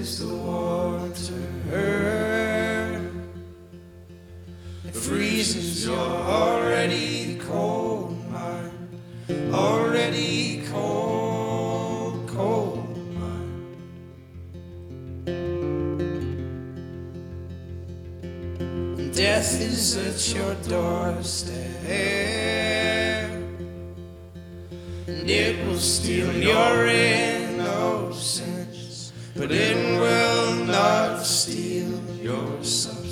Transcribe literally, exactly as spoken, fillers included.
is the water. It freezes your already cold mind, already cold, cold mind. Death is at your doorstep, and it will steal your innocence, but it will not steal your soul.